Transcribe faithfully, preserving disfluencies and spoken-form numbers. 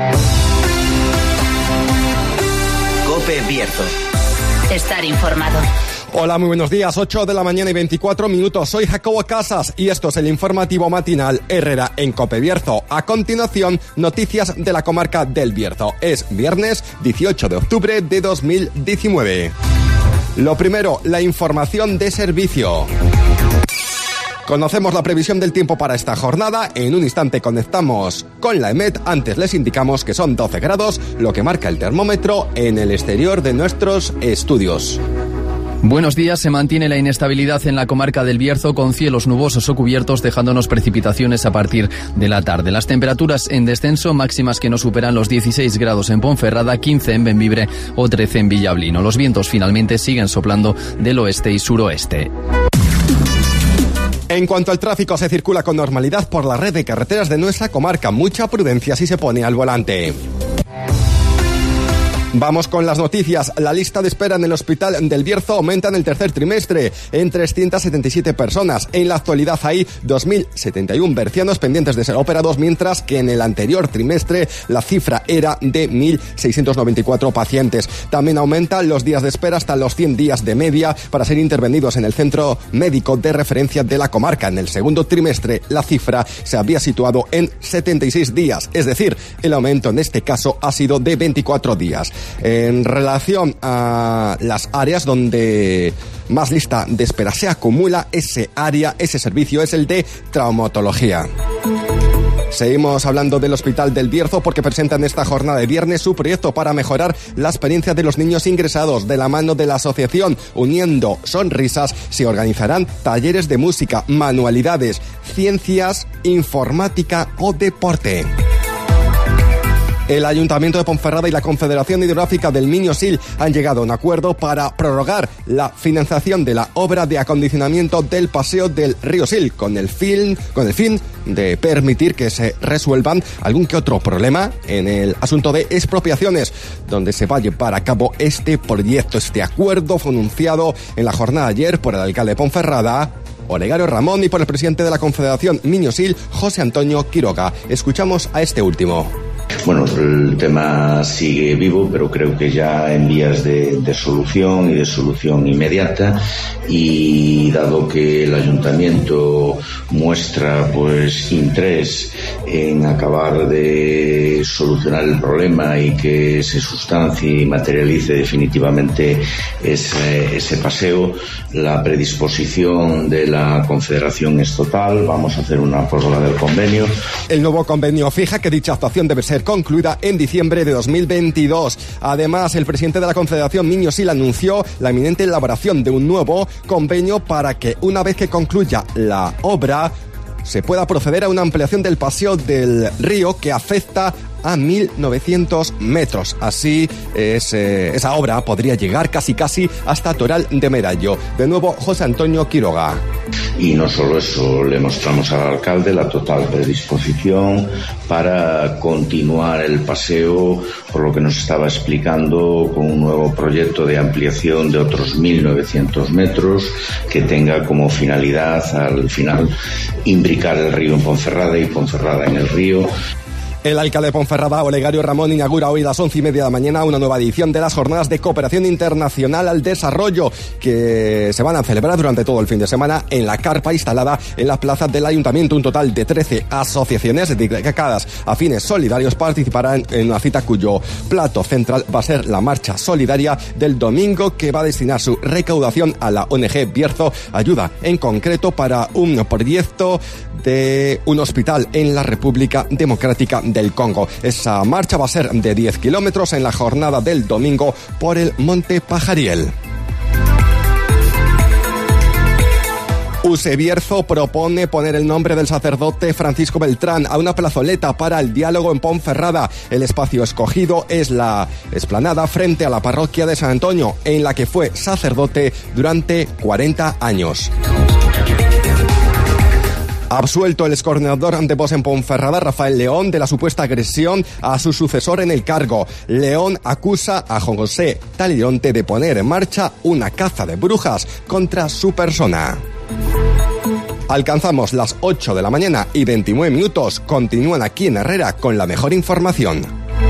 COPE Bierzo. Estar informado. Hola, muy buenos días, ocho de la mañana y veinticuatro minutos. Soy Jacobo Casas y esto es el informativo matinal Herrera en COPE Bierzo. A continuación, noticias de la comarca del Bierzo. Es viernes dieciocho de octubre de dos mil diecinueve. Lo primero, la información de servicio. Conocemos la previsión del tiempo para esta jornada. En un instante conectamos con la EMET. Antes les indicamos que son doce grados, lo que marca el termómetro en el exterior de nuestros estudios. Buenos días. Se mantiene la inestabilidad en la comarca del Bierzo con cielos nubosos o cubiertos, dejándonos precipitaciones a partir de la tarde. Las temperaturas en descenso, máximas que no superan los dieciséis grados en Ponferrada, quince en Bembibre o trece en Villablino. Los vientos finalmente siguen soplando del oeste y suroeste. En cuanto al tráfico, se circula con normalidad por la red de carreteras de nuestra comarca. Mucha prudencia si se pone al volante. Vamos con las noticias. La lista de espera en el Hospital del Bierzo aumenta en el tercer trimestre en trescientas setenta y siete personas. En la actualidad hay dos mil setenta y uno bercianos pendientes de ser operados, mientras que en el anterior trimestre la cifra era de mil seiscientos noventa y cuatro pacientes. También aumentan los días de espera hasta los cien días de media para ser intervenidos en el centro médico de referencia de la comarca. En el segundo trimestre la cifra se había situado en setenta y seis días, es decir, el aumento en este caso ha sido de veinticuatro días. En relación a las áreas donde más lista de espera se acumula, ese área, ese servicio es el de traumatología. Seguimos hablando del Hospital del Bierzo porque presenta en esta jornada de viernes su proyecto para mejorar la experiencia de los niños ingresados. De la mano de la asociación Uniendo Sonrisas se organizarán talleres de música, manualidades, ciencias, informática o deporte. El Ayuntamiento de Ponferrada y la Confederación Hidrográfica del Miño-Sil han llegado a un acuerdo para prorrogar la financiación de la obra de acondicionamiento del paseo del río Sil, con el fin, con el fin de permitir que se resuelvan algún que otro problema en el asunto de expropiaciones, donde se va a llevar a cabo este proyecto. Este acuerdo fue anunciado en la jornada de ayer por el alcalde de Ponferrada, Olegario Ramón, y por el presidente de la Confederación Miño-Sil, José Antonio Quiroga. Escuchamos a este último. Bueno, el tema sigue vivo, pero creo que ya en vías de, de solución y de solución inmediata, y dado que el ayuntamiento muestra pues interés en acabar de solucionar el problema y que se sustancie y materialice definitivamente ese, ese paseo, la predisposición de la Confederación es total. Vamos a hacer una prórroga del convenio. El nuevo convenio fija que dicha actuación debe ser concluida en diciembre de dos mil veintidós. Además, el presidente de la Confederación Miño-Sil anunció la inminente elaboración de un nuevo convenio para que, una vez que concluya la obra, se pueda proceder a una ampliación del paseo del río que afecta a mil novecientos metros. Así es, eh, esa obra podría llegar casi casi hasta Toral de Medallo. De nuevo, José Antonio Quiroga. Y no solo eso, le mostramos al alcalde la total predisposición para continuar el paseo, por lo que nos estaba explicando, con un nuevo proyecto de ampliación de otros mil novecientos metros que tenga como finalidad, al final, imbricar el río en Ponferrada y Ponferrada en el río. El alcalde de Ponferrada, Olegario Ramón, inaugura hoy a las once y media de la mañana una nueva edición de las Jornadas de Cooperación Internacional al Desarrollo, que se van a celebrar durante todo el fin de semana en la carpa instalada en la plaza del Ayuntamiento. Un total de trece asociaciones dedicadas a fines solidarios participarán en una cita cuyo plato central va a ser la marcha solidaria del domingo, que va a destinar su recaudación a la O N G Bierzo Ayuda, en concreto para un proyecto de un hospital en la República Democrática del Congo. Esa marcha va a ser de diez kilómetros en la jornada del domingo por el Monte Pajariel. USE Bierzo propone poner el nombre del sacerdote Francisco Beltrán a una plazoleta para el diálogo en Ponferrada. El espacio escogido es la explanada frente a la parroquia de San Antonio, en la que fue sacerdote durante cuarenta años. Absuelto el excoordinador de Vox en Ponferrada, Rafael León, de la supuesta agresión a su sucesor en el cargo. León acusa a José Talironte de poner en marcha una caza de brujas contra su persona. Alcanzamos las ocho de la mañana y veintinueve minutos. Continúan aquí en Herrera con la mejor información.